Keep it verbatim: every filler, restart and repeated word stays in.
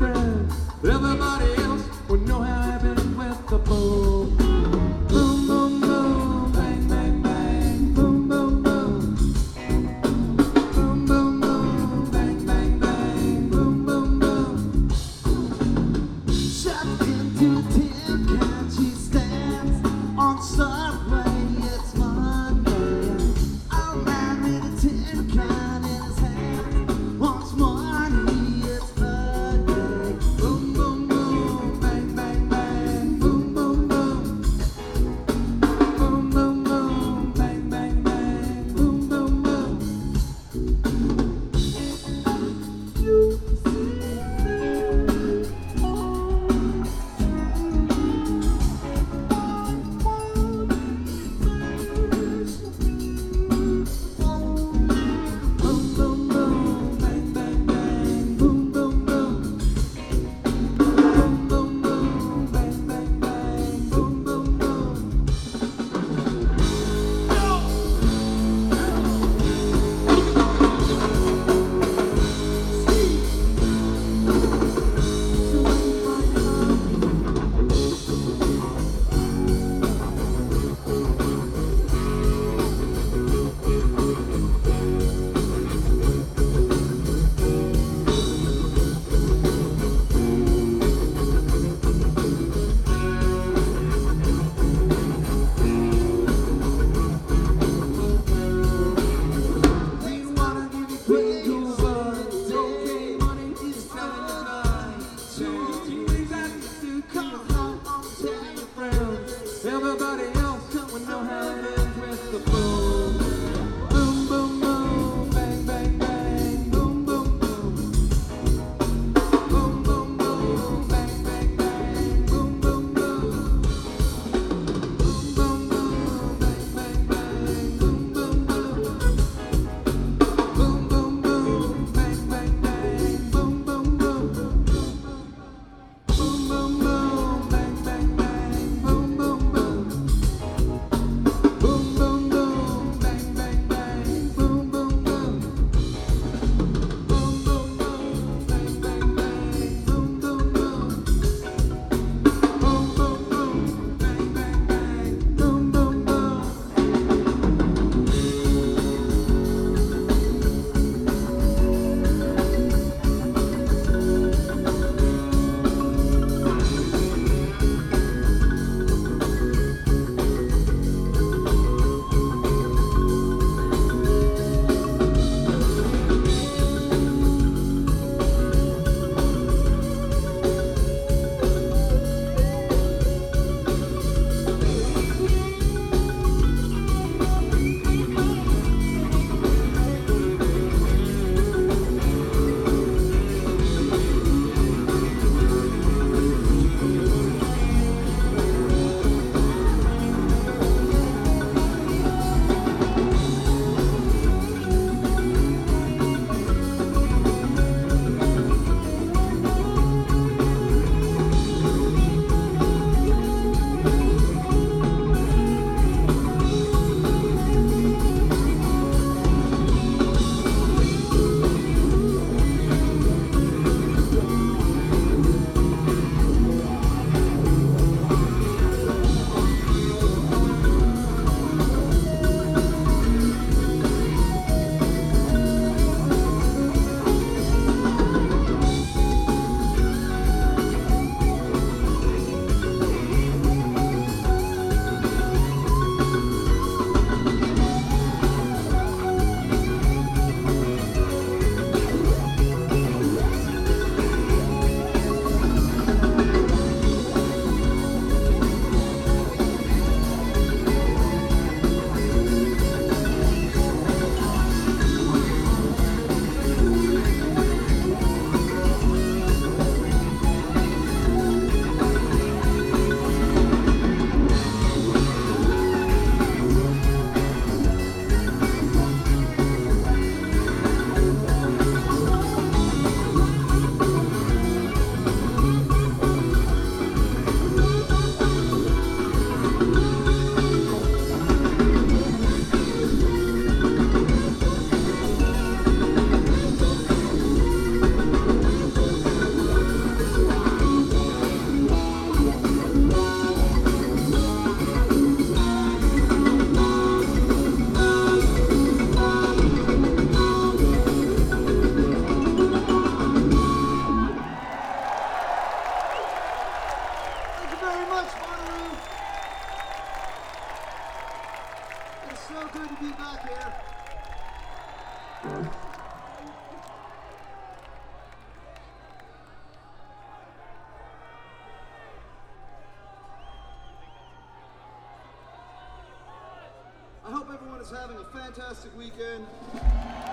friend. But everybody else would know how it happened with the boom. Boom, boom, boom, bang, bang, bang, boom, boom, boom. Boom, boom, boom, bang, bang, bang, boom, boom, boom. Shut into tin can, she stands on Subway, it's Monday. Old man with a tin can in his hand wants money, it's Monday. Boom, boom, boom, bang, bang, bang, boom, boom, boom. Boom, boom, boom, bang, bang, bang, boom, boom, boom. Boom, boom, boom, bang, bang, bang, boom, boom, boom. Boom, boom, boom, bang, bang, bang, boom, boom, boom. We wanna give you quick, but it's okay. Money is selling the everyone's having a fantastic weekend.